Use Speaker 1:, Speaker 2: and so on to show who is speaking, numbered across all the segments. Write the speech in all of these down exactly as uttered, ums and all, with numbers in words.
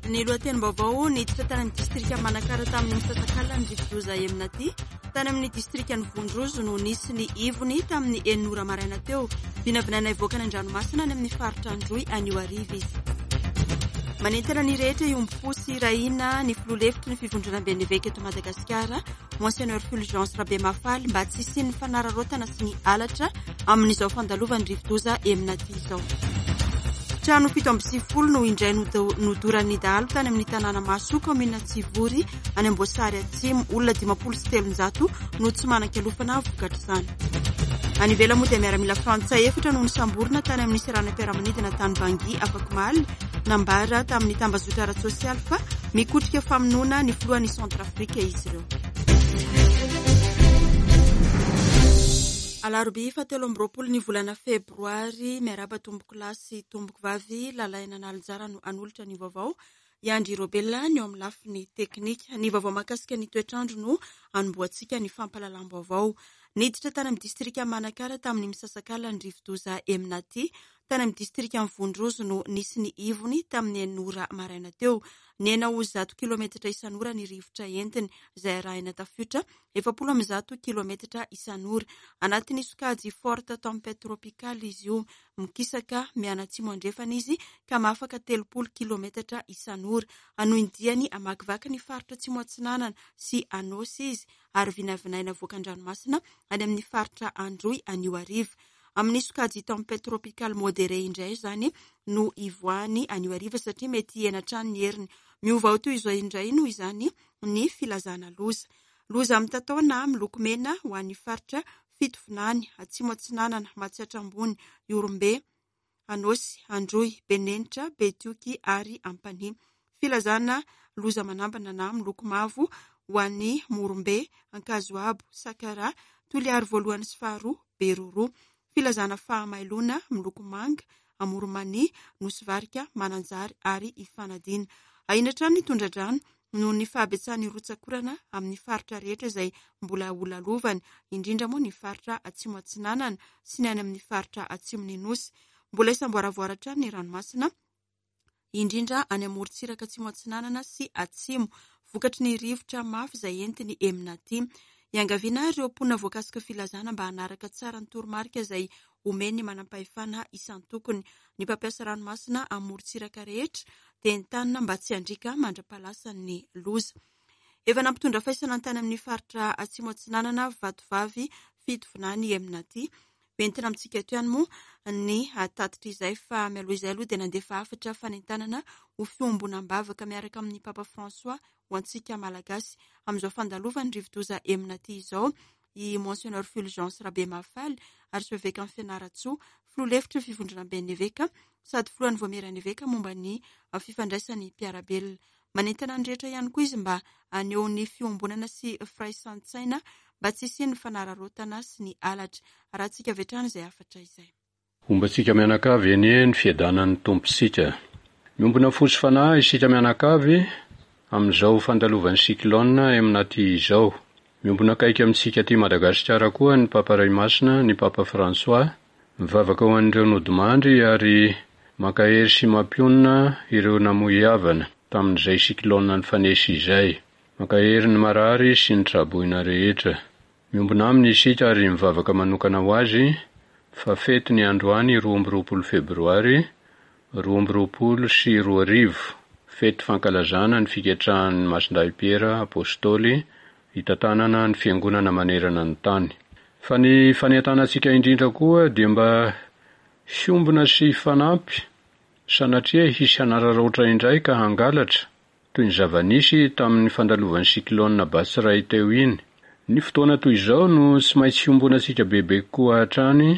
Speaker 1: Ny lohatenim-baovao niditra tany amin'ny distrika Manakara tamin'ny misasakala ny rivodoza Eminaty tany amin'ny distrika ny Vondrozo no nisy ny ivony tamin'ny enora maraina teo vinavinaina ivoaka ny an-dranomasina any amin'ny faritra Androy anio ariva izy. Manentana ny rehetra iombo-posy Raina ny filoha-lefitry ny fivondrona Beneveka eto Madagasikara Monseigneur Fulgence Rabemafaly mba tsy hisian'ny fanararaotana sy ny alatra amin'izao fandalovan'ny rivodoza Eminaty izao. Trano fito amby sivifolo no indray nodoran'ny dahalo tany amin'ny tanàna Maso komina Tsivory any Amboasary Atsimo olona dimampolo sy telonjato no tsy manan-kialofana vokatra izany. Any ivelany moa dia miaramila frantsay efatra no nisamborina tany amin'ny seranam-piaramanidina tany Bangui Afakomaly nambara tamin'ny tambazotra ara-tsosialy fa mikotrika famonoana ny filohan'ny Centrafrika izy ireo. Alarobia fahatelo amby roapolo ny volana febroary miaraba tomboko lahy sy tomboko vavy lalaina nalinjara no anolotra ny vaovao Iandry Robela ny eo amin'ny lafiny teknika ny vaovao mahakasika ny toetrandro no anomboantsika ny fampahalalam-baovao. Niditra tany amin'ny distrika Manakara tamin'ny misasakala ny rivodoza Eminaty tany amin'ny distrika ny Vondrozo no nisy ny ivony tamin'ny enora maraina teo. Nena ho zato kilometatra isan'ora ny rivotra entiny izay arahina tafiotra efapolo amby zato kilometatra isan'ora. Anatin'ny sokajy forte tempête tropicale izy io mikisaka mianatsimo andrefana izy ka mahafaka telopolo kilometatra isan'ora. Anoindiany amakivaky ny faritra Atsimo Atsinanana sy Anosy izy ary vinavinaina voakan-dranomasina any amin'ny faritra Androy anio ariva. Amin'ny sokajy tempête tropicale modéré indray zany no ivoany anio ariva satria mety enatrany ny heriny. Miova ho toy izao indray no izany ny filazana loza. Loza amin'ny tataona miloko mena ho an'ny faritra Fitovinany, Atsimo Atsinanana, Matsiatra Ambony, Iorombe, Anosy, Androy, Benenitra, Betioky ary Ampani. Filazana loza manambana na miloko mavo ho an'ny Morombe, Ankazoabo, Sakara, Toliary voalohany sy faharoa, Beroro. Filazana fahamailona miloko manga, Amoromani, Nosy-Varika, Mananjary ary Ifanadina. Ainatrany ny tondradrano noho ny fahabetsahany rotsakorana amin'ny faritra rehetra izay mbola olalovany, indrindra moa ny faritra Atsimo Atsinanana sy ny any amin'ny faritra Atsimo ny Nosy. Mbola isamboaravoaratra ny ranomasina, indrindra any amorontsiraka Atsimo Atsinanana sy Atsimo, vokatry ny rivotra mafy izay entiny Eminaty. Iangaviana ireo mponina voakasika filazana mba hanaraka tsara ny toromarika izay omeny manam-pahefana isan-tokony. Ny mpampiasa ranomasina amorontsiraka rehetra dia entanina mba tsy handrika mandra-palasa ny loza. Efa nampitondra faisana tany amin'ny faritra Atsimo Atsinanana vatovavy Fitovinany Eminaty. Entina amintsika eto ihany moa ny tatitra izay fa mialoha izay aloha dia nandefa hafatra fanentanana ho fiombonam-bavaka miaraka amin'ny Papa François ho antsika malagasy amin'izao fandalovan'ny rivodoza Eminaty izao i Monseigneur Fulgence Rabemafaly ary Soveka amin'ny Fianaratsoa filoha-lefitry fivondrona Beneveka sady filohan'ny Voameraneveka momba ny fifandraisan'ny mpiarabelona. Manentana ny rehetra ihany koa izy mba aneho ny fiombonana sy firaisan-tsaina mba tsy hisian'ny fanararaotana sy ny alatra. Rahantsika vetrany izay afatra izay.
Speaker 2: Ombantsika mianakavy eny ny fiadanan'ny tompontsika. Miombona fosy fanahy isika mianakavy amin'izao fandalovan'ny cyclone Eminaty izao. Miombona kaiky amintsika aty Madagasikara koa ny Papa Raimasina, ny Papa François, mivavaka ho an'ireo nodimandry ary makahery sy mampionina ireo namoy havana tamin'izay cyclone ny fanesy izay. Makahery ny marary sy ny traboina rehetra. Miombona aminy isika ary mivavaka manokana ho azy fa fety ny androany roa amby roapolo febroary, roa amby roapolo sy roa arivo. Fety fankalazana ny fiketrahan'ny Masindahy Piera Apôstôly hitantanana ny fiangonana manerana ny tany. Fa ny fanentanantsika indrindra koa dia mba fiombona sy fanampy sanatria hisy hanararaotra indray ka hangalatra toy ny zava-nisy tamin'ny fandalovan'ny cyclone Batsiray teo iny. Ny fotoana toy izao no tsy maintsy fiombona sika bebe koa hatrany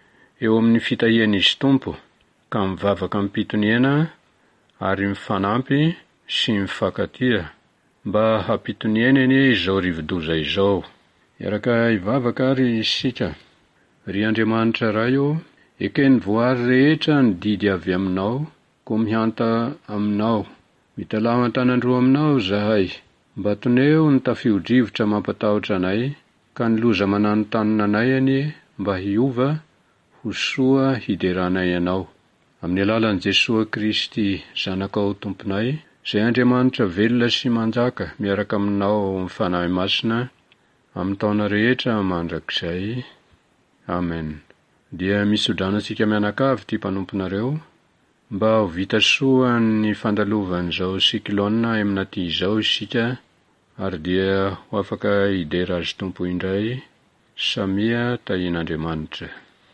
Speaker 2: eo amin'ny fitahian'izy tompo ka mivavaka ampitoniana ary mifanampy sy mifankatia mba hampitoniana eny izao rivodoza izao. Iaraka hivavaka ary isika. Ry Andriamanitra ray o, ekeny voary rehetra ny didy avy aminao, ko mihanta aminao. Mitalama tanandroa aminao zahay, mba toneo ny tafio-drivotra mampatahotra anay, ka ny loza mananotanina anay any mba hiova ho soa hideranay ianao. Amin'ny alalan'i Jesosy Kristy zanakao tomponay, Izay Andriamanitra velona sy manjaka miaraka aminao mifanahy masina amin'ny taona rehetra mandrakizay. Amen. Dia misodranatsika mianakavy ty mpanomponareo mba ho vita soa ny fandalovan'izao siklona amin'ity izao isika ary dia ho afaka hidera azy tompo indray. Samia tahin'Andriamanitra.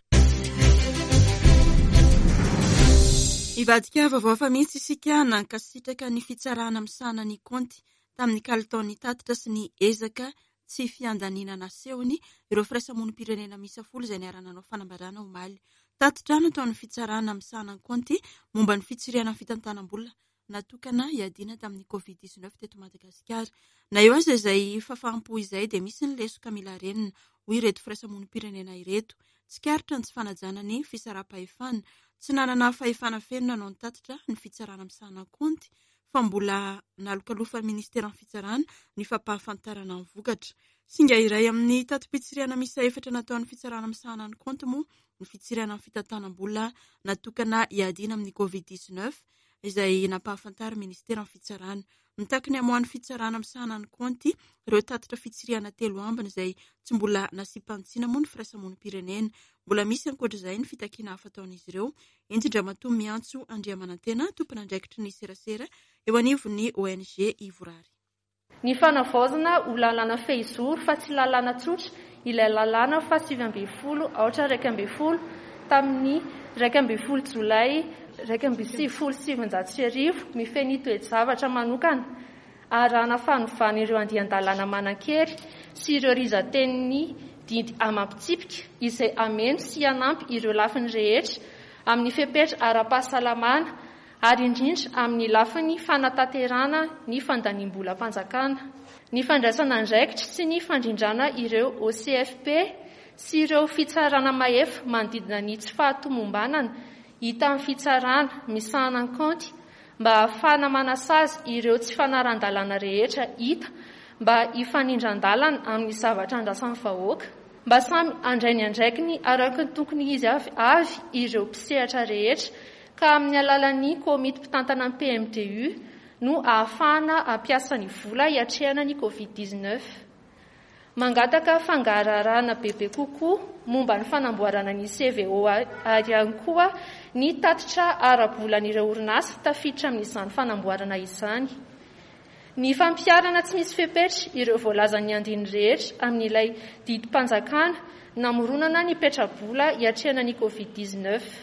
Speaker 1: Ivadika vaovao fa mihitsy isika nankasitraka ny fitsarana misana ny konty tamin'ny kalitaon'ny tatitra sy ny ezaka tsy fiandaninana asehony ireo firaisamonim-pirenena misy folo izay niara-nanao fanambarana omaly. Tatitra nataon'ny fitsarana misana ny konty momba ny fitsiriana fitantanam-bola natokana hiadiana tamin'ny covid dix-neuf teto Madagasikara. Na eo azy izay fafampo izay dia misy ny lesoka mila renina hoy ireto firaisamonim-pirenena ireto. Tsikaritra ny tsy fanajana ny fisara-pahefana, tsy nanana fahefana feno nanao ny tatitra ny fitsarana misana konty fa mbola nalokalofa ministeran'ny fitsarana ny fampahafantarana ny vokatra. Singa iray amin'ny tato-pitsiriana misa efatra nataon'ny fitsarana misana ny konty moa ny fitsiriana ny fitantanam-bola natokana hiadiana amin'ny covid dix-neuf izay nampahafantara ministeran'ny fitsarana. Mitaky ny amoan'ny fitsarana misana ny konty ireo tatitra fitsiriana telo ambiny izay tsy mbola nasipantsina moa ny firaisamonim-pirenena. Mbola misy ankoatr'izay ny fitakiana hafa taon'izy ireo. Indrindra matoa miantso Andriamanantena tompona andraikitry ny serasera eo anivon'ny O N G Ivorary.
Speaker 3: Ny fanavaozana ho lalàna fehizoro fa tsy lalàna tsotra ilay lalàna fa sivy ambin'ny folo aotra raika ambin'ny folo tamin'ny raika ambin'ny folo jolay raika ambin'ny sivy folo sivinjato sy arivo mifehy ny toe-javatra manokana arahana fanovana ireo andian-dalàna manan-kery sy ireo rizateniny didy amampitsipika izay ameno sy anampy ireo lafiny rehetra amin'ny fepetra ara-pahasalamana ary indrindra amin'ny lafiny fanatanterana ny fandaniam-bola mpanjakana. Ny fandraisana andraikitra sy ny fandrindrana ireo O C F P sy ireo fitsarana mahefa manodidina ny tsy fahatomombanana hita amin'ny fitsarana misana ny konty mba ahafana manasazy ireo tsy fanaran-dalàna rehetra hita mba hifanindran-dalana amin'ny zavatra andrasan'ny vahoaka, mba samy andrainy andraikiny araka ny tokony izy avy avy ireo mpisehatra rehetra ka amin'ny alalan'ny komity mpitantana ny P M D U no ahafana ampiasa ny vola hiatrehana ny covid dix-neuf. Mangataka fangararana bebe kokoa momba ny fanamboarana ny C V O ary ihany koa ny tatitra ara-bolan'ireo orinasa tafiditra amin'izany fanamboarana izany. Ny fampiarana tsy misy fepetra ireo voalazan'ny andiny rehetra amin'ilay didim-panjakana namoronana ny petra-bola hiatrehana ny covid dix-neuf.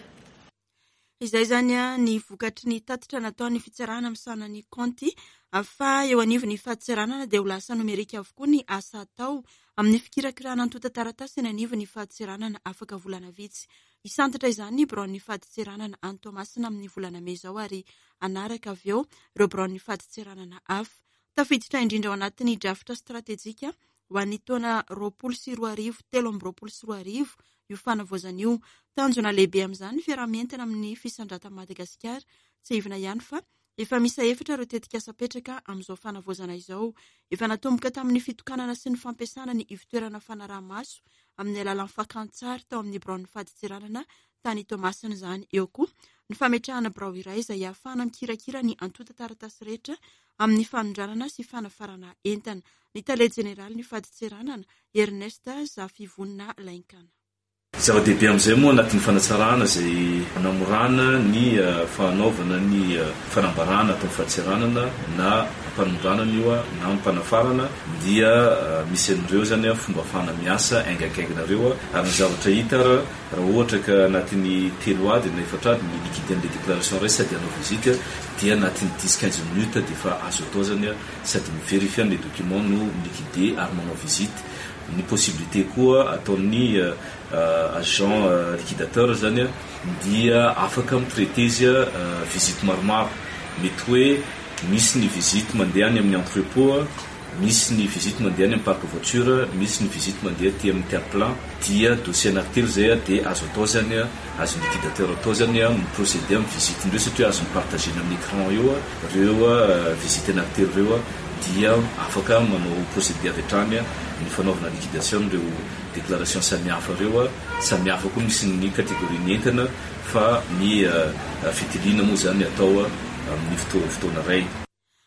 Speaker 1: Izay zany ny vokatry ny tatitra nataon'ny fitsarana misana ny konty afa eo anivon'ny fahatseranana dia ho lasa nomerika avokoa ny asa atao amin'ny fikirakirana antota taratasy eny anivon'ny fahatseranana afaka volana vitsy. Isantatra izany ny braon'ny fahatseranana Antomasina amin'ny volana May zao ary anaraka avy eo ireo braon'ny fahatseranana hafa. Tafiditra indrindra ao anatin'ny drafitra strategjika ho an'ny taona roapolo sy roa arivo telo amby roapolo sy roa arivo io fanavaozana io. Tanjona lehibe amin'izany fiarahamientana amin'ny fisandrata Madagasikara. Tsy ivona ihany fa efa misa efatra ireo tetikasa-petraka amin'izao fanavaozana izao. Efa natomboka tamin'ny fitokanana sy ny fampiasana ny ivitoerana fanaraha-maso amin'ny alalan'ny fakantsary tao amin'ny braon'ny fahatseranana tany Tomasina izany. Eo koa ny fametrahana brao iray izay ahafana mikirakira ny antota taratasy rehetra amin'ny fanondranana sy fanafarana entana. Ny tale jeneraly ny fahatseranana Ernest Zafivonina Lainkana.
Speaker 4: Zava-dehibe amin'izay moa anatin'ny fanatsarana izay namorana ny fanaovana ny fanambarana atao fahatseranana na mpanondranana io na mmpanafarana dia misy an'ireo zany fomba afahana miasa aingakainginareo ary ny zavatra hita raha ohatra ka anatin'ny telo ady na efatra ady ny liquide an'ilay déclaration iray sady anao vizity dia anatin'ny dix quinze minutes dia efa azo atao zany sady miverifia an'ilay document no liquide ary manao vizity. Ny possibilité koa ataon'ny uh, agent uh, liquidateur zany dia afaka mitraité izy uh, visite maromaro. Mety hoe misy ny visite mandeha any amin'ny entrepôt, misy ny visite mandeha any amin'ny parc voiture, misy ny visite mandeha aty amin'ny terre-plein, dia dossier anankitelo zay dia azo atao zany azo liquidateur atao zany miprocéder amin'ny visite indreo satria azo mipartager amin'ny écran io ireo uh, visite anankitelo ireo dia afaka manao procédé avy hatrany ny fanaovana liquidation ireo déclaration samihafa ireo samihafa koa misy ny catégorie ny entana fa ny uh, fitiliana moa zany atao amin'ny fotoana ray.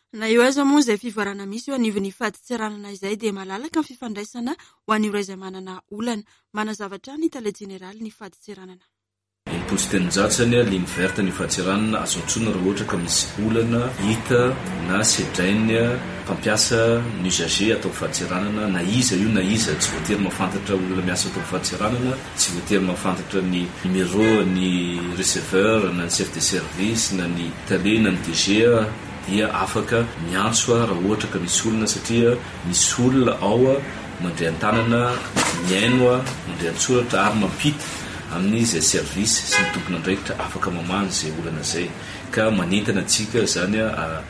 Speaker 1: Na io aza moa izay fivoarana misy eo anivon'ny faditseranana izay dia malalaka ny fifandraisana ho an'ireo izay manana olana. Manazavatra ny tale jeneraly ny faditseranana.
Speaker 4: Impolo sy teninjato zany a ligne verte ny faditseranana azo antsoina raha ohatra ka misy olana hita na sedrainy mpampiasa ny usager atao faditseranana na iza io na iza tsy voatery mahafantatra olona miasa atao faditseranana, tsy voatery mahafantatra ny numéro ny receveur na ny chef de service na ny télé na ny D G dia afaka miantso raha ohatra ka misy olana satria misy olona ao mandray an-tanana miaino mandray an-tsoratra ary mampita amin'izay service sy ny tompona andraikitra afaka mamany zay olana zay ka manentana antsika zany a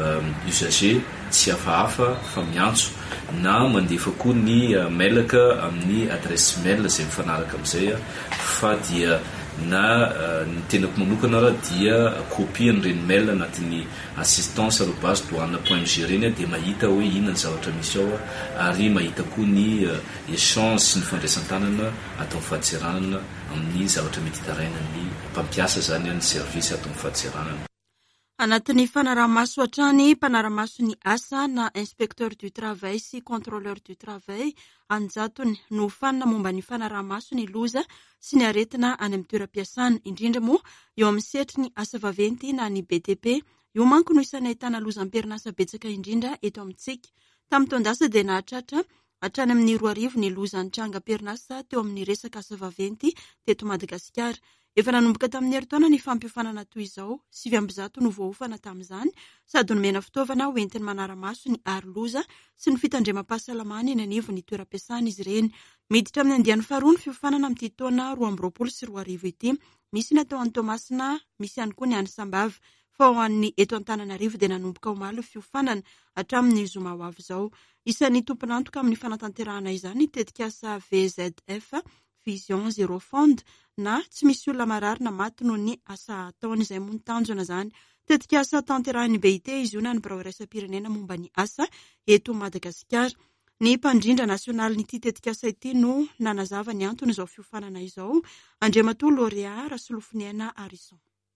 Speaker 4: usager tsy hafahafa fa miantso na mandefa koa ny mailaka amin'ny adresse mail zay mifanaraka amin'izay fa dia na ny tenako manokana raha dia copie n'ireny mail anatin'ny assistance arobase douane point m g reny dia mahita hoe inona ny zavatra misy ao ary mahita koa ny échange sy ny fandraisan-tanana atao faditseranana amin'ny zavatra mety hitarainany mpampiasa zany ny service atao faditseranana.
Speaker 1: Anatin'ny fanaramaso hatrany mpanaramaso ny asa na inspecteur du travail sy contrôleur du travail anjatony no fanina momba ny fanaramaso ny loza sy ny aretina any amin'ny toeram-piasana indrindra moa eo amin'ny setry ny asa vaventy na ny B T P. Io manko no isany ahitana loza am-perinasa betsaka indrindra eto amintsika. Tamin'ny taondasa dia nahatratra hatrany amin'ny roa arivo ny loza nitranga perinasa teo amin'ny resaka asa vaventy teto Madagasikara. Efa nanomboka tamin'ny herintaona ny fampiofanana toy izao, sivy amby zato no voaofana tamin'izany, sady nomena fitaovana hoentiny manaramaso ny aro-loza sy ny fitandremam-pahasalamana eny anivon'ny toeram-piasana izy ireny. Miditra amin'ny andiany faharoa ny fiofanana amin'ity taona roa amby roapolo sy roa arivo ity, misy ny atao any Toamasina, misy ihany koa ny any Sambava. Fa ho an'ny eto Antananarivo dia nanomboka omaly fiofanana hatramin'ny zoma ho avy izao. Isan'ny tompon'antoka amin'ny fanatanterahana izany tetikasa V Z F Vision Zero Fond na tsy misy olona marary na maty noho ny asa ataony izay moa ny tanjona zany. Tetika asa tanterahany B I T izy io na ny birao iraisam-pirenena momba ny asa eto Madagasikara. Ny mpandrindra nasionaly n'ity tetika asa ity no nanazava ny antony izao fiofanana izao. Andriamatoa Lauréat Rasolofiniana Arison.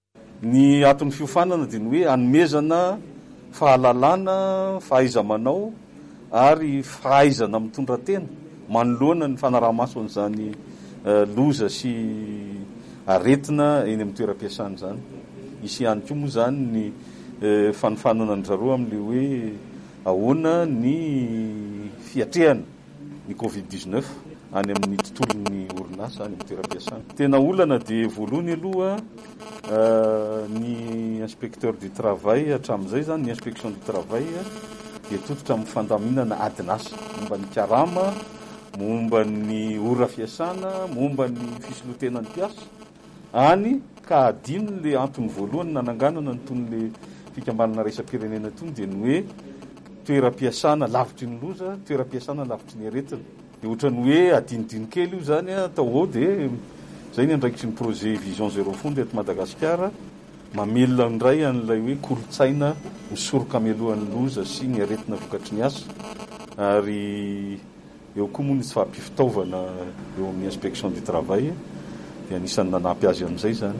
Speaker 5: Ny antony fiofanana dia ny hoe hanomezana fahalalana, fahaiza-manao ary fahaizana mitondra tena manoloana ny fanarahamaso an'izany loza sy aretina eny amin'ny toeram-piasana zany. Isy ihany koa moa zany ny fanofanana ny zareo amin'le hoe ahoana ny fiatrehana ny covid dix-neuf any amin'ny tontolon'ny orinasa any amin'ny toeram-piasana. Tena olana dia voalohany aloha ny inspecteur du travail hatramin'izay zany ny inspection du travail dia tototra amin'ny fandaminana adinasa momba ny karama, momba ny ora fiasana, momba ny fisolotenan'ny mpiasa any ka adino le antony voalohany nananganana ny ton'le fikambanana raisam-pirenena tony dia ny hoe toeram-piasana lavitry ny loza, toeram-piasana lavitry ny aretina. Dia ohatrany hoe adinodino kely io zany atao ao dia zay ny andraikitry ny projet Vision Zero Fond eto Madagasikara mamelona indray an'ilay hoe kolotsaina misoroka amelohan'ny loza sy ny aretina vokatry ny asa ary eo koa moa ny tsy fahampifitaovana eo amin'ny inspection du travail dia anisan'ny nanampy azy amin'izay zany.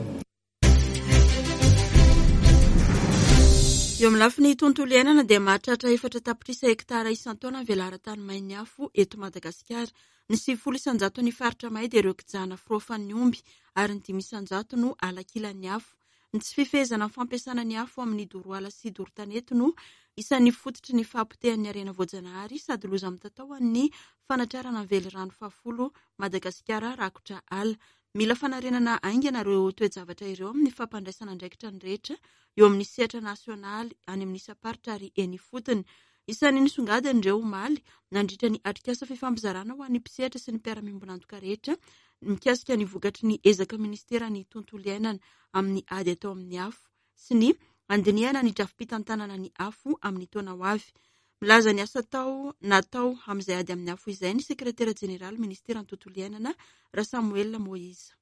Speaker 1: Eo amin'ny lafiny tontolo iainana dia mahatratra efatra tapitrisa hektara isan-taona velara-tany mainy afo eto Madagasikara. Ny sivifolo isan-jato ny faritra may dia ireo kijana firofan'ny omby ary ny dimy isan-jato no alakilan'ny afo. Ny tsy fifehezana amin'ny fampiasana ny afo amin'ny doroala sy dorotanety no isan'ny fototry ny fahampotehan'ny arena voajanahary sady loza mitatao-an'ny fanatrarana ny velirano fahafolo Madagasikara rakotra ala. Mila fanarenana aingana ireo toe-javatra ireo amin'ny fampandraisana andraikitra ny rehetra eo amin'ny sehatra nasionaly any amin'ny isaparitra ary eny fotony. Isan'ny nisongadiny ireo omaly nandritra ny atrikasa fifampizarana ho an'ny mpisehatra sy ny mpiara-miombonantoka rehetra mikasika ny vokatry ny ezaka ministera ny tontolo iainana amin'ny ady atao amin'ny afo sy ny andinihana ny drafim-pitantanana ny afo amin'ny taona ho avy. Milaza ny asa tao natao amin'izay ady amin'ny afo izay ny sekretera jeneraly ministera ny tontolo iainana Rasamuel Moïse.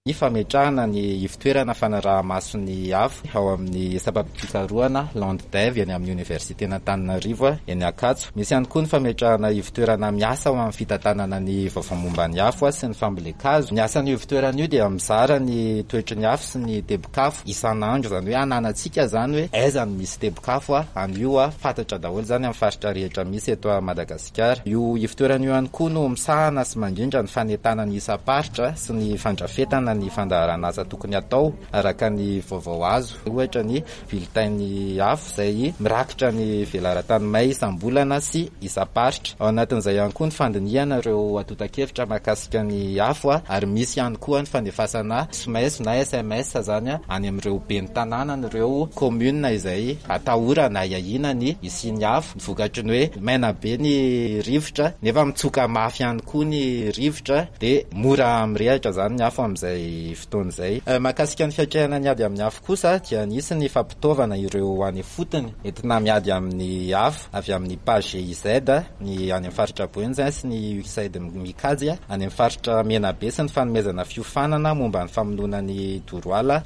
Speaker 6: Ny fametrahana ny ivitoerana fanaraha-mason'ny afo ao amin'ny sabapikaroana Landev eny amin'ny Universiténa Antananarivo eny Ankatso. Misy ihany koa ny fametrahana ivitoerana miasa ao amin'ny fitantanana ny vaovamomba ny afo sy ny fambolekazo. Ny asan'ny ivitoerana io dia mizara ny toetry ny afo sy ny tebokafo isan'andro, zany hoe ananantsika zany hoe aiza no misy tebokafo anio a fantatra daholo zany amin'ny faritra rehetra misy eto a Madagasikara. Io ivitoerana io ihany koa no misahana sy mandrindra ny fanetana ny isa-paritra sy ny fandrafetana ny fandaharana asa tokony atao araka ny vaovao azo. Ohatra ny vilitain'ny afo izay mirakitra ny velaran-tany may isam-bolana sy isa-paritra. Ao anatin'izay ihany koa ny fandinihana ireo atotan-kevitra mahakasika ny afo ary misy ihany koa ny fandefasana S M S na S M S zany any amin'ireo ben'ny tanàna ny ireo commune izay atahora na iahina ny isiany afo. Vokatry ny hoe maina be ny rivotra nefa mitsoka mafy ihany koa ny rivotra dia mora mirehatra zany ny afo amin'izay fotoana izay. Mahakasika ny fiatrehana ny ady amin'ny afo kosa dia nisy ny fampitaovana ireo any fotony entina miady amin'ny afo avy amin'ny page G I Z ny any amin'ny faritra Boenjin sy ny U S A I D mikajy any amin'ny faritra Menabe sy ny fanomezana fiofanana momba ny famonoana ny toroala.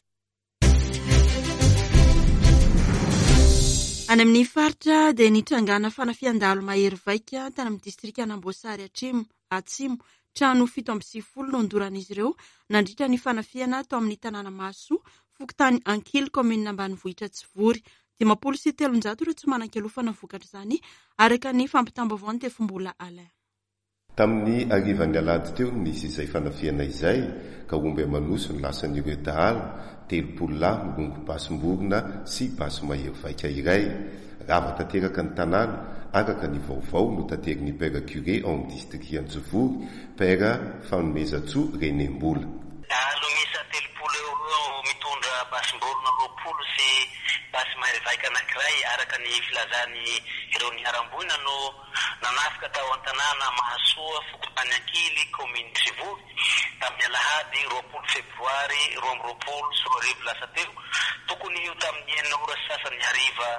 Speaker 1: Any amin'ny faritra dia nitrangana fanafian-dalo mahery vaika tany amin'ny distrika Anamboasary Atrimo Atsimo. Trano fito amby sivifolo no andoran'izy ireo nandritra ny fanafiana tao amin'ny tanàna Mahasoa, Fokontany Ankily, commune Ambanivohitra Tsivory. Dimampolo sy telonjato ireo tsy manan-kelofana vokatra izany araka ny fampitam-baovao ny Tefombola Alain.
Speaker 7: Tamin'ny arivan'ny alady teo nisy izay fanafiana izay ka omby amanoso ny lasan'ireo dahalo telopolo lahy mirongo basom-borona sy baso-mahery vaika iray. Rava tanteraka ny tanàna araka ny vaovao no tanterin'ny père curé ao amin'ny distrikt Antsivory, père Fanomezatsoa Renembola.
Speaker 8: Dahalo misa telopolo eo mitondra basom-borona roapolo sy baso-mahery vaika anankiray araka ny filazany ireo niharam-boina no nanafika tao an-tanàna Mahasoa, Fokontany Ankily, commune Tsivory tamin'ny alahady roapolo febroary roa amby roapolo sy roa arivo lasa teo. Tokony io tamin'ny enina ora sasany hariva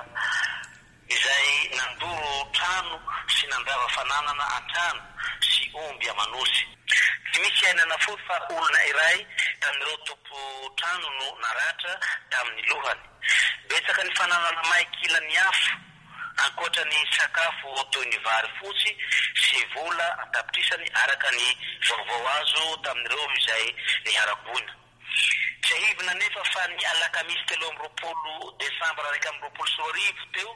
Speaker 8: izay nandoro trano sy nandrava fananana an-trano sy omby amanosy. Tsy misy ainana fotsy fa olona iray tamin'ireo tompo trano no naratra tamin'ny lohany. Betsaka ny fananana maikila ny afo ankoatra ny sakafo toy ny vary fotsy sy vola antapitrisany araka ny vaovao azo tamin'ireo izay niharam-boina. Tsy ahivina nefa fa ny alakamisy telo amby roapolo desambra raika amby roapolo sy roa arivo teo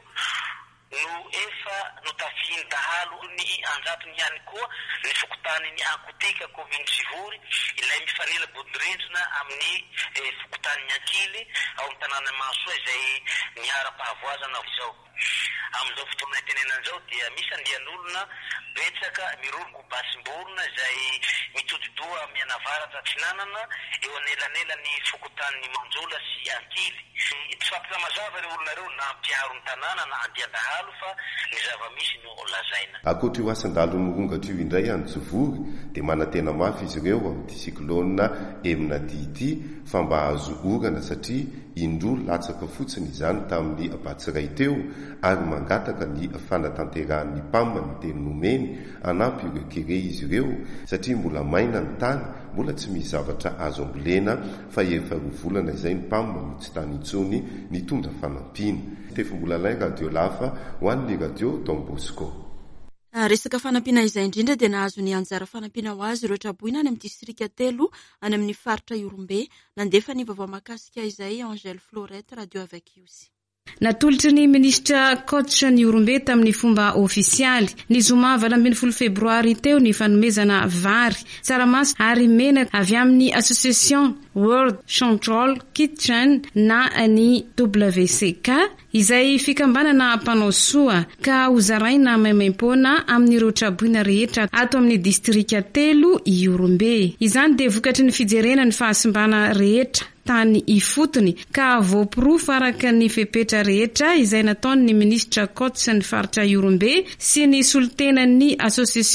Speaker 8: no efa no tafiany dahalo ny anjatony ihany koa ny Fokontany ny Ankotika, commune Tsivory, ilay mifanila bodorindrina amin'ny Fokontany Ankily ao amin'ny tanàna Mahasoa izay nihara-pahavoazana izao. Amin'izao fotoana itenenan'izao dia misy andian'olona betsaka mirongo basim-borona izay mitodi-doha mianavaratra Tsinanana eo anelanelan'ny Fokontany Manjola sy Ankily. Tsy fampisamazava ireo olona ireo na mpiaro ny tanàna na andian-dahalo fa ny zava-misy no lazaina.
Speaker 7: Akoatra io asan-dalo norongatra io indray any Tsivory dia manantena mafy izy ireo amin'ny siklôna Emina Dity fa mba azo orana satria indro latsaka fotsiny izany tamin'ny abatsiray teo ary mangataka ny fanatanterahany pamma ny teny nomeny anampy ireo kere izy ireo satria mbola maina ny tany, mbola tsy misy zavatra azo ambolena fa efa rovolana izay ny pamma no tsy tany intsony nitondra fanampiana. Tefombola Alain, Radio Lafa, ho an'ny radio Don Bosco.
Speaker 1: Resaka fanampiana izay indrindra dia nahazo ny anjara fanampiana ho azy ireo traboina any amin'ny distrika telo any amin'ny faritra Iorombe. Nandefa ny vaovao mahakasika izay Angèle Florette, Radio Avec Iosy.
Speaker 9: Natolotry ny ministra Coach ny Iorombe tamin'ny fomba ofisialy ny zoma valo ambin'ny folo febroary teo ny fanomezana vary, tsaramaso ary menaka avy amin'ny Association World Central Kitchen na ny W C K izay fikambanana mpanao soa ka hozaraina maimaim-poana amin'ireo traboina rehetra ato amin'ny distrika telo Iorombe. Izany dia vokatry ny fijerena ny fahasimbana rehetra tany ifotony ka voapirofo araka ny fepetra rehetra izay nataony ny ministra Coach ny faritra Iorombe sy ny solitenan'ny Association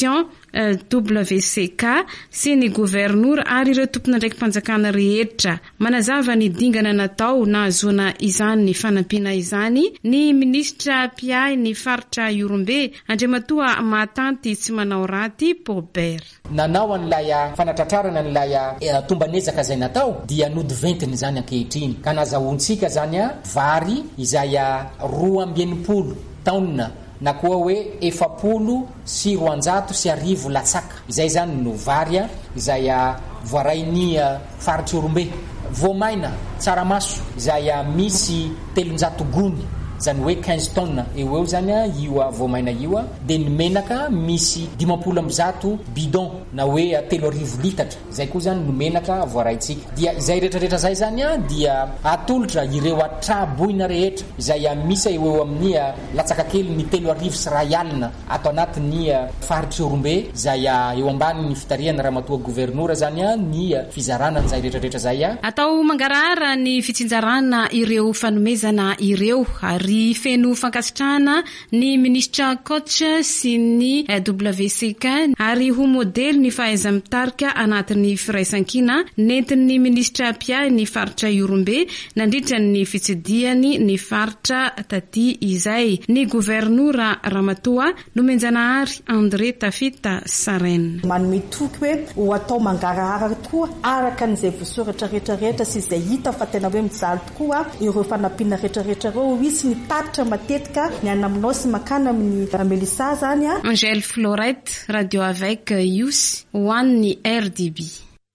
Speaker 9: W C K sy ny gouvernoura ary ireo tompona ndraiky mpanjakana rehetra. Manazava ny dingana natao na azoana izany ny fanampiana izany ny ministra Piay ny faritra Iorombe Andriamatoa Mahatanty tsy manao raty Pobert.
Speaker 10: Nanao an'ilay fanatratrarana an'ilay tombanezaka izay natao dia nodiventiny zany ankehitriny ka nazahoantsika zany a vary izay roa amby enimpolo taonina na koa hoe efapolo sy roanjato sy arivo latsaka. Izay zany no vary izay voarainy faritra Iorombe. Voamaina tsaramaso izay misy telonjato gony zany hoe quinze tonnes eo eo zany io voamaina io, de ny menaka misy dimampolo amby zato bidon na hoe telo arivo litatra. Zay koa zany no menaka voaraitsika. Dia izay rehetrarehetra zay zany dia atolotra ireo atraboina rehetra izay misy eo eo amin'ny latsaka kely ny telo arivo sy ray alina ato anatin'ny faritra Iorombe izay eo ambany ny fitariana ramatoa gouvernoura zany ny fizarana zay rehetrarehetra zay.
Speaker 9: Atao mangarahara ny fitsinjarana ireo fanomezana ireo ary feno fankasitrahana ny ministra Coach sy ny W C K ary ho modely ny fahaiza mitarika anatin'ny firaisankina nentin'ny ministra Piay ny faritra Iorombe nandritra ny fitsidiany ny faritra taty izay. Ny gouvernoura ramatoa nomenjanahary André Tafita Saren.
Speaker 11: Manome toky hoe ho atao mangarahara tokoa araka n'izay vosoratra rehetrarehetra sy izay hita fa tena hoe mijaly tokoa ireo fanampiana rehetrarehetra ireo isy ny tatitra matetika ny anaminao sy makana amin'ny Melissa zany a.
Speaker 9: Angèle Florette, Radio avec Yous, One R D B.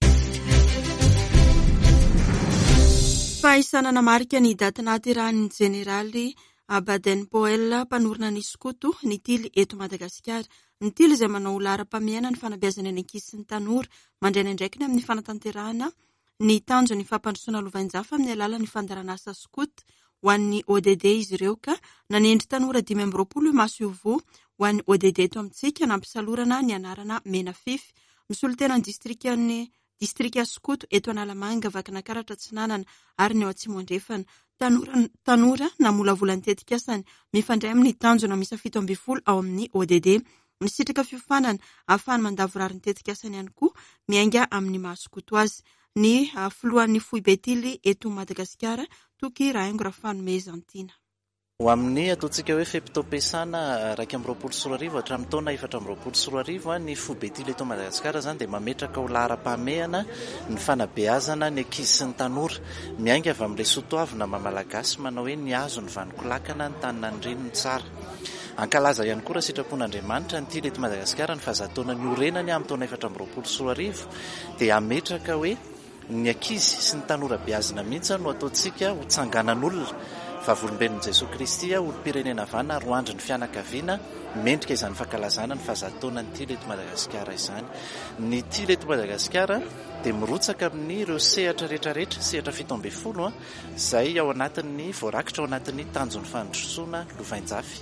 Speaker 1: Faisanana marika ny daty natirahan'ny generaly Baden-Powell mpanorina ny skoto ny tily eto Madagasikara. Ny tily izay manao laharam-pameana ny fanabeazana ny ankizy sy ny tanora mandray ndraikiny amin'ny fanatanterahana ny tanjo ny fampandrosoana lovanjafa amin'ny alalan'ny fandarana asa skot ho an'ny O D D izy ireo ka nanendry tanora dimy amby roapolo maso iovo ho an'ny O D D eto amintsika nampisalorana ny anarana mena fify misolo tena ny distrikan'ny distrika skoto eto Analamanga vakana karatra tsinanana ary ny ao atsimo andrefana. Tanora tanora namolavola ny tetikasany mifandray amin'ny tanjona misa fito amby folo ao amin'ny O D D. Ny sitraka fiofanana ahafahany mandavorary ny tetikasany ihany koa miainga amin'ny mahasokoto azy. Ny filohan'ny fohy betily eto Madagasikara toky rahaingo rafanomezantina.
Speaker 12: Ho amin'ny ataontsika hoe fepitompesana raika amby roapolo sy roa arivo hatramin'ny taona efatra amby roapolo sy roa arivo ny fohy betily eto Madagasikara zany dia mametraka ho laharam-pahamehana ny fanabeazana ny ankizy sy ny tanora miainga avy amin'ilay soatoavina mamalagasy manao hoe ny azo ny vanikolakana ny tanina ny reniny tsara. Ankalaza ihany koa raha sitrapon'Andriamanitra ny tily eto Madagasikara ny fahazatoana ny orenany amin'ny taona efatra amby roapolo sy roa arivo dia ametraka hoe ny ankizy sy ny tanora beazina mihitsy no ataontsika ho tsanganan'olona vavolombelon'i Jesosy Kristy olom-pirenena vana roa andro ny fianakaviana mendrika izany fankalazana ny fahazatoana ny tily eto Madagasikara izany. Ny tily eto Madagasikara dia mirotsaka amin'ny ireo sehatra rehetrarehetra sehatra fito amby folo izay ao anatin'ny voarakitra ao anatin'ny tanjon'ny fandrosoana lovainjafy.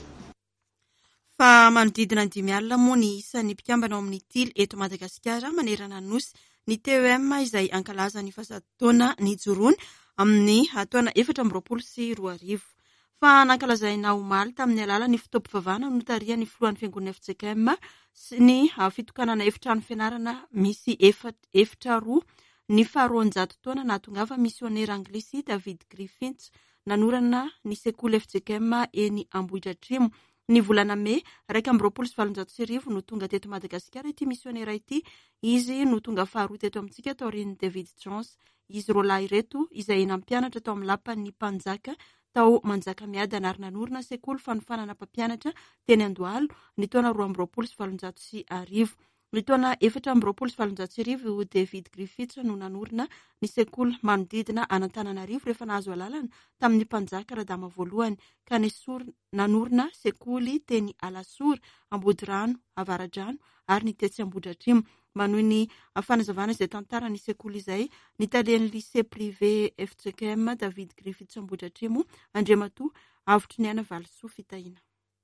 Speaker 1: Fa manodidina dimy alina moa ny isan'ny mpikambana ao amin'ny tily eto Madagasikara manerana ny nosy ny T E M izay ankalaza ny fahazatoana ny joroany amin'ny taona efatra amby roapolo sy roa arivo. Fa nankalazaina omaly tamin'ny alalan'ny fitaovam-pivavahana no tarihan'ny filohan'ny fiangonana F C K M sy ny fitokanana efitrano fianarana misy efitra roa ny faharoanjato taona nahatongava misionera anglisy David Griffiths nanorana ny sekoly F C K M eny Ambohitra Atrimo. Ny volana Mey raika amby roapolo sy valonjato sy arivo no tonga teto Madagasikara ity misionera ity. Izy no tonga faharoa teto amintsika taorian'ny David Jones. Izy roalahy ireto izay nampianatra tao amin'ny lapan'ny mpanjaka tao manjaka miady ary nanorina sekoly fanofanana mpampianatra teny Andohalo ny taona roa amby roapolo sy valonjato sy arivo. Ny taona efatra amby roapolo sy valonjato sy arivo David Griffiths no nanorina ny sekoly manodidina Antananarivo rehefa nahazo alalana tamin'ny mpanjaka radama voalohany ka Nesor nanorina sekoly teny Alasora, Ambodirano, Avaradrano ary ny Tetsy Ambohidratrimo. Manohy ny fanazavana izay tantara ny sekoly izay ny talian'ny lycée privé F C K M David Griffiths Ambohidratrimo Andriamatoa avotry ny ana Valisoa fitahina.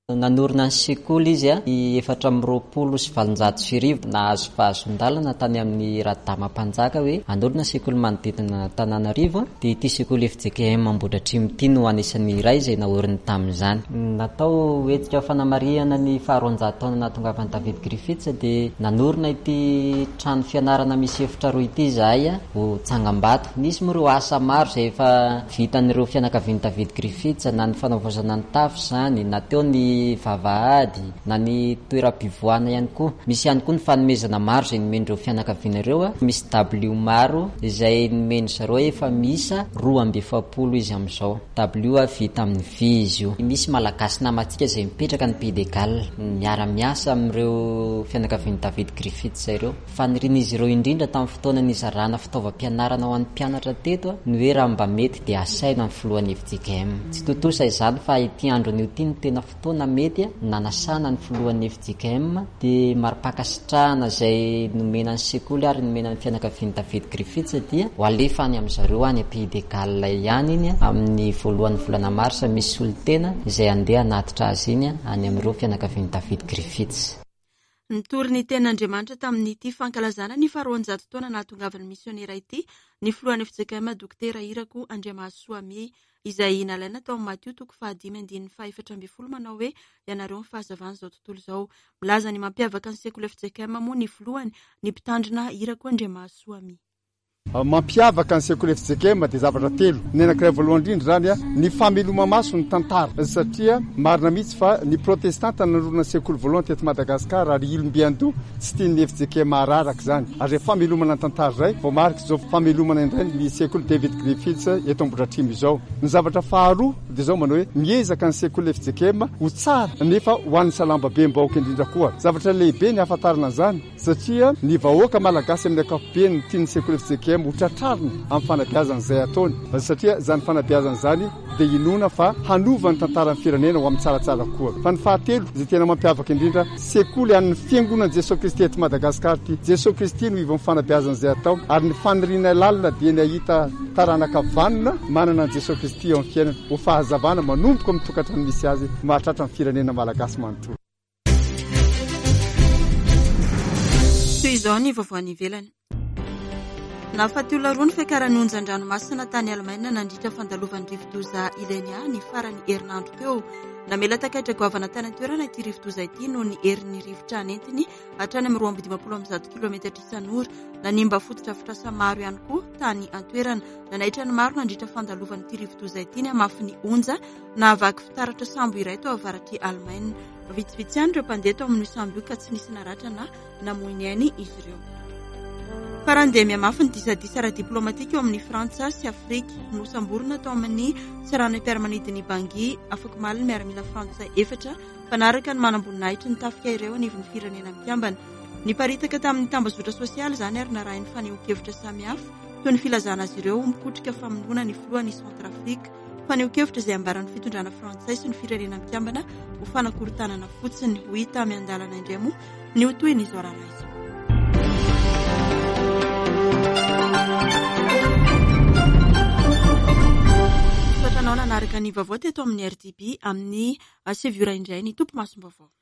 Speaker 13: Nanorina ny sekoly izy a i efatra amby roapolo sy valonjato sy arivo nahazo fahazondalana tany amin'ny radamam-panjaka hoe anorina sekoly manodidina Tananarivo dia ity sekoly F J K M Ambohidratrimo ity no anisan'ny iray izay naoriny tamin'izany. Natao hoetika fanamariana ny faharoanjato taona nahatongavany David Griffiths dia nanorina ity trano fianarana misy efitra roa ity izahay a ho Tsangambato. Nisy moa ireo asa maro izay efa vitan'ireo fianakavian'i David Griffiths na ny fanaovozana ny tafo izany na teo ny vavahady na ny toeram-pivoahana ihany koa. Misy ihany koa ny fanomezana maro izay nomendreo fianakaviana ireo a. Misy W maro izay nomendry zareo efa misa roa amby efapolo izy amin'izao. W vita amin'ny vy izy io. Misy malagasy namatsika izay mipetraka ny Pays de Galles miara-miasa amin'ireo fianakavian'i David Griffiths ireo. Fanirian'izy ireo indrindra tamin'ny fotoana nizarana fitaovam-pianarana ho an'ny mpianatra teto ny hoe raha mba mety dia asaina ny filohan'ny F J K M. Tsy totosa izany fa ity androny ity ny tena fotoana mety nanasana ny filohan'ny F J K M dia maripakasitrahana izay nomena ny sekoly ary nomena ny fianakavian'i David Griffiths dia ho alefa any amin'ny zareo any Pays de Galles ihany iny amin'ny voalohan'ny volana marsa misy olon-tena izay andeha hanatitra azy iny any amin'ireo fianakavian'i David Griffiths.
Speaker 1: Nitoriny ten'Andriamanitra tamin'ity fankalazana ny faharoanjato taona nahatongavan'ny misionera ity ny filohan'ny F J K M Dokotera Irako Andriamasoami izay nalaina tao amin'ny Matio toko fahadimy andininy fahaefatra ambin'ny folo manao hoe ianareo ny fahazavana izao tontolo izao. Milaza ny mampiavaka ny sekoly F J K M moa ny filohany ny mpitandrina Irako Andriamasoami.
Speaker 14: Mampiavaka ny sekoly F J K M dia zavatra telo. Ny anankiray voalohany indrindra zany a ny fameloma maso ny tantara satria marina mihitsy fa ny protestanta nanorina sekoly voalohany teto Madagasikara ary Ilombiando tsy tian'ny F J K M araraka zany. Ary famelomana ny tantara izay vao marika izao famelomana indray ny sekoly David Griffiths eto Ambohidratrimo izao. Ny zavatra faharoa dia izao manao hoe miezaka ny sekoly F J K M ho tsara nefa ho an'ny salambabe-mbahoaka indrindra koa. Zavatra lehibe ny ahafantarana zany satria ny vahoaka malagasy amin'ny ankapobeny ny tian'ny sekoly F J K M ho tratrarina amin'ny fanabeazana izay ataony satria zany fanabeazana zany dia inona fa hanova ny tantaran'ny firenena ho amin'ny tsaratsara koa. Fa ny fahatelo izay tena mampiavaka indrindra sekoly an'ny fiangonan'i Jesosy Kristy eto Madagasikara ty. Jesosy Kristy no ivo amin'ny fanabeazana izay atao ary ny faniriana lalina dia ny ahita taranaka vanona manana ny Jesosy Kristy eo amin'ny fiainana ho fahazavana manomboka amin'ny tokantrano misy azy mahatratra ny firenena malagasy manontolo.
Speaker 1: Toy izao ny vaovao ivelany. Nahafaty olona roa ny fiakaran'ny onjan-dranomasina tany Alemaina nandritra fandalovan'ny rivo-doza Ilenia ny farany herinandro teo. Namela takaitra goavana tany an-toerana ity rivo-doza ity noho ny herin'ny rivotra anentiny hatrany amin'ny roa amby dimampolo amby zato kilometatra isan'ora. Nanimba fototra fitrasa maro ihany koa tany an-toerana. Nanaitra ny maro nandritra fandalovan'ity rivo-doza ity ny amafy ny onja na havaky fitaratra sambo iray tao avaratry Alemaina. Vitsivitsy ihany ireo mpandeha tao amin'ny sambo io ka tsy nisy naratra na namoiny ainy izy ireo. Parandemia mafy ny disadisa ara-diplomatika eo amin'ny Frantsa sy Afrika. Nosamborina tao amin'ny tsirana mpiara-manidin'ny Bangui afaka maliny miaramila Frantsa efatra fanaraka ny manamboninahitra ny tafika ireo anivon'ny firenena mikambana. Niparitaka tamin'ny tambazotra sosialy zany ary narahin'ny faneho-kevitra samihafa toy ny filazana azy ireo mikotrika famonoana ny filohan'ny Centrafrika. Faneho-kevitra izay ambaran'ny fitondrana Frantsay sy ny firenena mikambana ho fanakorontanana fotsiny ho hita miandalana indray moa ny ho toy ny izao raharaha izao. Natranao nanaraka ny vaovao teto amin'ny R D B amin'ny sivy ora indray ny tompo masom-baovao.